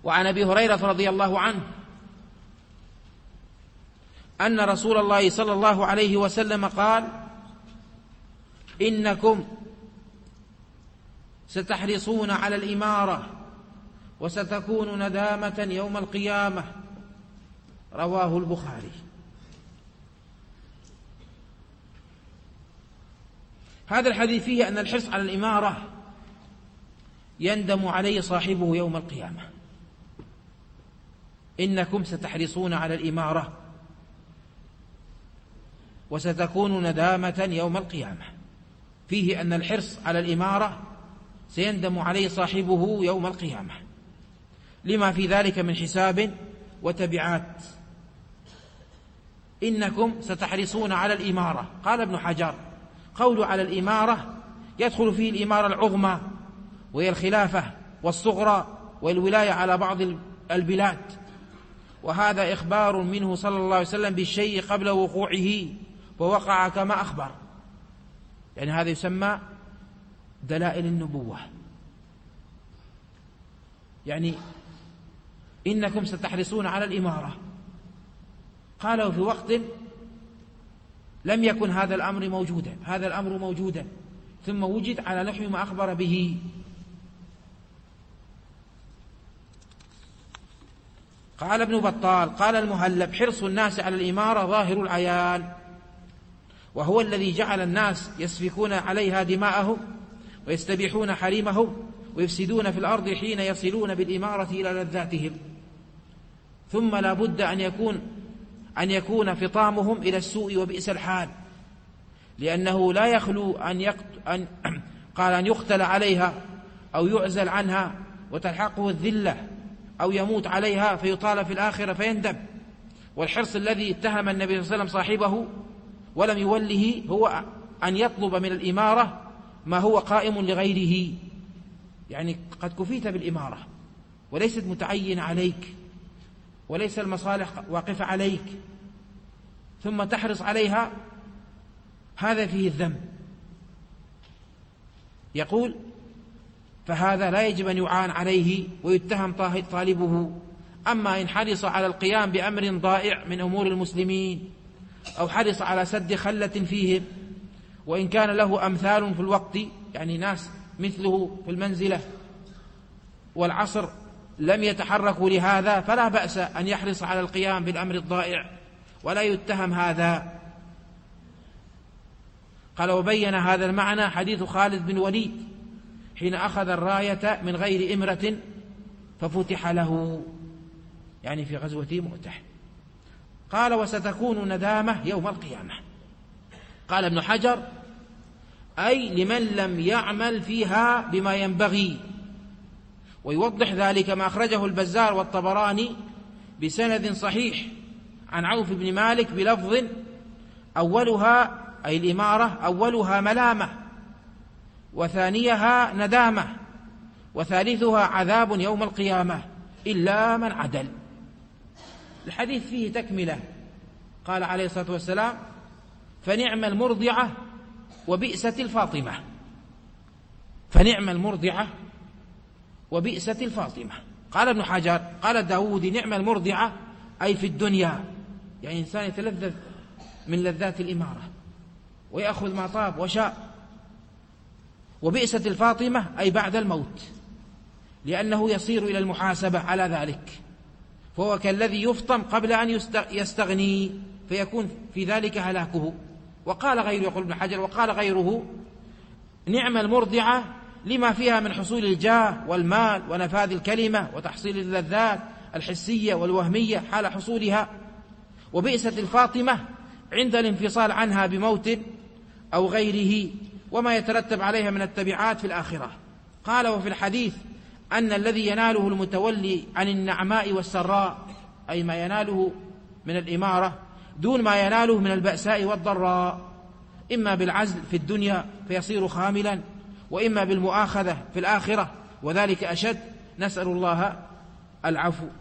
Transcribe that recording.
وعن أبي هريرة رضي الله عنه أن رسول الله صلى الله عليه وسلم قال: إنكم ستحرصون على الإمارة وستكون ندامة يوم القيامة. رواه البخاري. هذا الحديث فيه أن الحرص على الإمارة يندم عليه صاحبه يوم القيامة. إنكم ستحرصون على الإمارة وستكون ندامة يوم القيامة، فيه أن الحرص على الإمارة سيندم عليه صاحبه يوم القيامة لما في ذلك من حساب وتبعات. إنكم ستحرصون على الإمارة. قال ابن حجر: قول على الإمارة يدخل فيه الإمارة العظمى وهي الخلافة، والصغرى والولاية على بعض البلاد، وهذا إخبار منه صلى الله عليه وسلم بالشيء قبل وقوعه ووقع كما أخبر. يعني هذا يسمى دلائل النبوة. يعني إنكم ستحرصون على الإمارة، قالوا في وقت لم يكن هذا الأمر موجودا، هذا الأمر موجودا ثم وجد على نحو ما أخبر به. قال ابن بطال: قال المهلب: حرص الناس على الإمارة ظاهر العيان، وهو الذي جعل الناس يسفكون عليها دماءهم ويستبيحون حريمهم ويفسدون في الأرض حين يصلون بالإمارة إلى لذاتهم، ثم لا بد أن يكون فطامهم إلى السوء وبئس الحال، لأنه لا يخلو أن يقتل عليها أو يعزل عنها وتلحقه الذلة، أو يموت عليها فيطال في الآخرة فيندم. والحرص الذي اتهم النبي صلى الله عليه وسلم صاحبه ولم يوله هو أن يطلب من الإمارة ما هو قائم لغيره، يعني قد كفيت بالإمارة وليست متعينة عليك وليس المصالح واقفة عليك ثم تحرص عليها، هذا فيه الذنب. يقول: فهذا لا يجب أن يعان عليه ويتهم طالبه. أما إن حرص على القيام بأمر ضائع من أمور المسلمين أو حرص على سد خلة فيهم، وإن كان له أمثال في الوقت، يعني ناس مثله في المنزلة والعصر لم يتحركوا لهذا، فلا بأس أن يحرص على القيام بالأمر الضائع ولا يتهم هذا. قال: وبين هذا المعنى حديث خالد بن وليد حين أخذ الراية من غير إمرة ففتح له، يعني في غزوة مؤتة. قال: وستكون ندامة يوم القيامة. قال ابن حجر: أي لمن لم يعمل فيها بما ينبغي. ويوضح ذلك ما أخرجه البزار والطبراني بسند صحيح عن عوف بن مالك بلفظ: أولها أي الإمارة أولها ملامة، وثانيها ندامة، وثالثها عذاب يوم القيامة إلا من عدل. الحديث فيه تكملة. قال عليه الصلاة والسلام: فنعم المرضعة وبئست الفاطمة. فنعم المرضعة وبئست الفاطمة. قال ابن حجر: قال داود: نعم المرضعة أي في الدنيا، يعني إنسان يتلذذ من لذات الإمارة ويأخذ ما طاب وشاء. وبئست الفاطمة أي بعد الموت، لأنه يصير إلى المحاسبة على ذلك، فهو كالذي يفطم قبل أن يستغني، فيكون في ذلك هلاكه. وقال غيره، يقول ابن حجر: وقال غيره: نعم المرضعة لما فيها من حصول الجاه والمال ونفاذ الكلمة وتحصيل اللذات الحسية والوهمية حال حصولها. وبئست الفاطمة عند الانفصال عنها بموت أو غيره وما يترتب عليها من التبعات في الآخرة. قال: وفي الحديث أن الذي يناله المتولي عن النعماء والسراء، أي ما يناله من الإمارة، دون ما يناله من البأساء والضراء، إما بالعزل في الدنيا فيصير خاملا، وإما بالمؤاخذة في الآخرة، وذلك أشد. نسأل الله العفو.